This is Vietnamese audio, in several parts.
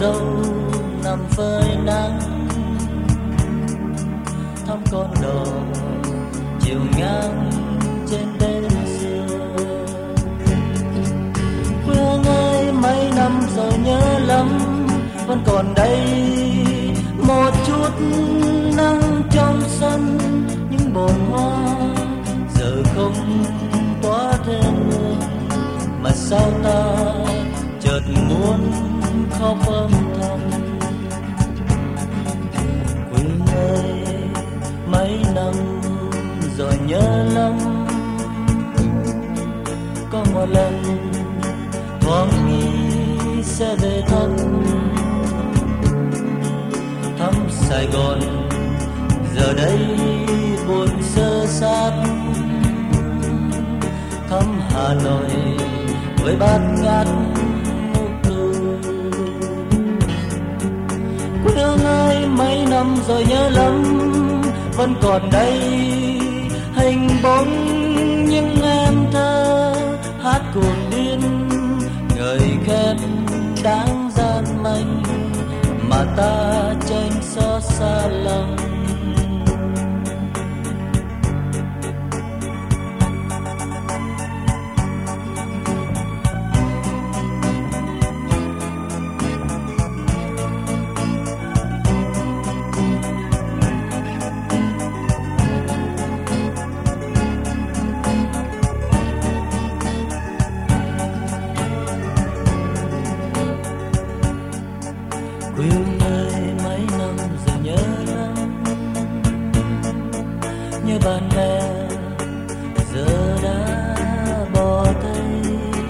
dâu nằm phơi nắng, thăm con đò chiều ngang trên bến xưa. Quê hương ơi, mấy năm rồi nhớ lắm, vẫn còn đây một chút nắng trong sân, những bồn hoa giờ không tỏa thêm hương, mà sao ta chợt muốn khóc âm thầm. Quê ơi, mấy năm rồi nhớ lắm, có một lần thoáng nghĩ sẽ về thăm Sài Gòn, giờ đây buồn sơ sát, thăm Hà Nội với bát ngát nụ cười. Quê hương ơi, mấy năm rồi nhớ lắm, vẫn còn đây hình bóng những em thơ hát cồn điên, ngời khét đáng gian manh mà ta tranh xót xa lòng. Quê hương ơi, mấy năm rồi nhớ lắm, nhớ bạn bè giờ đã bỏ tay,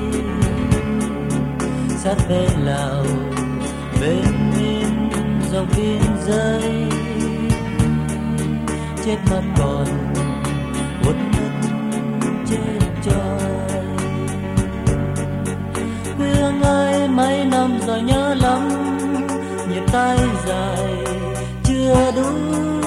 sát bên Lào bên Minh dọc biên giới, chết mất còn uất ức chết trôi. Quê hương ơi, mấy năm rồi nhớ lắm, nhịp tay dài chưa đủ